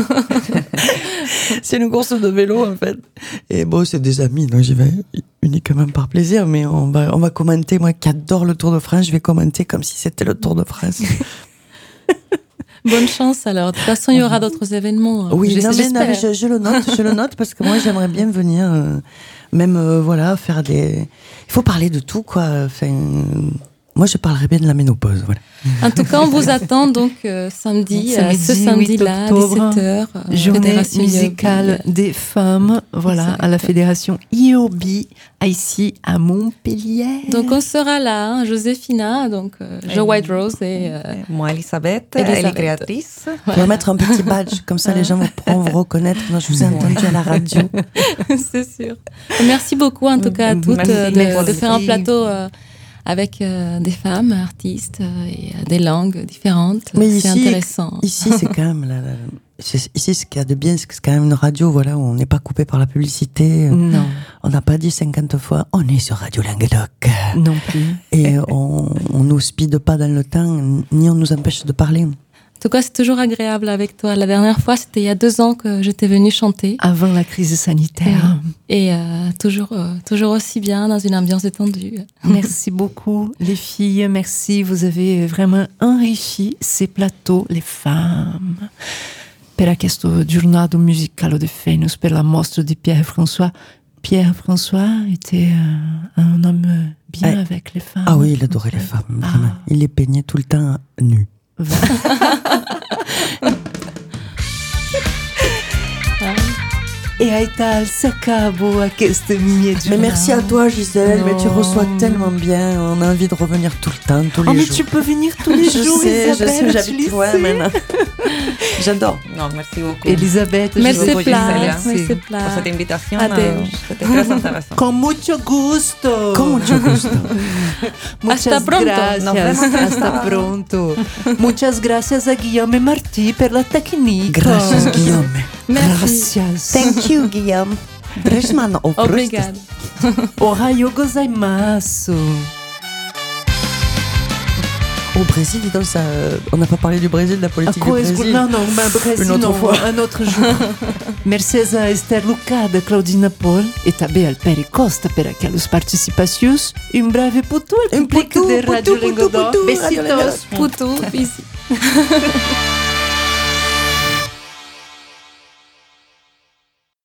C'est une course de vélo, en fait. Et bon, c'est des amis, donc j'y vais uniquement par plaisir, mais on va, on va commenter. Moi qui adore le Tour de France, je vais commenter comme si c'était le Tour de France. Bonne chance alors. De toute façon, il y aura d'autres événements. hein. Oui, J'es- non, mais, non, mais j'espère. je, je le note, je le note parce que moi j'aimerais bien venir, euh, même euh, voilà, faire des. Il faut parler de tout, quoi. Enfin, moi je parlerais bien de la ménopause, voilà. En tout cas, on vous attend donc euh, samedi, euh, Samedi, ce huit samedi-là, à octobre, dix-sept heures. euh, Journée Fédération musicale Iobi. des femmes, voilà, à la Exact. fédération I O B, ici à Montpellier. Donc on sera là, hein, Joséphina, donc euh, Jo White Rose et euh, Moi, Elisabeth, Elisabeth. elle est créatrice. On va mettre un petit badge, comme ça les gens vous pourront vous reconnaître. Moi je vous ai entendu à la radio. c'est sûr. Merci beaucoup en tout cas à toutes Merci. euh, de, Merci. de faire un plateau euh, avec euh, des femmes artistes euh, et euh, des langues différentes. Mais c'est ici- intéressant. Ici c'est quand même, la, la- c'est- ici ce qu'il y a de bien, c'est que c'est quand même une radio, voilà, où on n'est pas coupé par la publicité. Non, On n'a pas dit cinquante fois, on est sur Radio Languedoc. non plus. Et on on nous speed pas dans le temps, ni on nous empêche de parler. En tout cas, c'est toujours agréable avec toi. La dernière fois, c'était il y a deux ans que je t'ai venue chanter. Avant la crise sanitaire. Et euh, toujours, euh, toujours aussi bien, dans une ambiance détendue. Merci beaucoup, les filles. Merci. Vous avez vraiment enrichi ces plateaux, les femmes. Per questo giornata musicale de Fenus, per la mostra di Pierre-François, Pierre-François était euh, un homme bien ah, avec les femmes. Ah oui, il adorait les femmes, vraiment. Ah. Il les peignait tout le temps nus. Et Aïtal s'accabo à cette miette. Mais merci à toi, Gisèle. Non. Mais tu reçois tellement bien. On a envie de revenir tout le temps, tous les oh, jours. Mais tu peux venir tous les je jours, sais, Isabelle. Je sais, j'habite loin maintenant. J'adore. Non, merci beaucoup. Elisabeth, merci je beaucoup merci pour cette invitation. Adieu. C'était très intéressant. Con mucho gusto. Con mucho gusto. Muchas Hasta pronto. Gracias. No, Hasta pronto. Muchas gracias a Guillaume Martí per la tecnica. Gracias, Guillaume. Gracias. Thank you, Guillaume. Breshman, obrigado. Ohayo gozaimasu. Au Brésil, dis donc, ça, on n'a pas parlé du Brésil, de la politique du Brésil. Non, non, mais Brésil, Une autre non, fois. un autre jour. Merci a Esther Lucada, Claudina Paul e também al Peri Costa per aquelas participações. Um breve putu, um public putu, de Radio putu, Lengodó. putu, putu, Besitos. Putu, ici.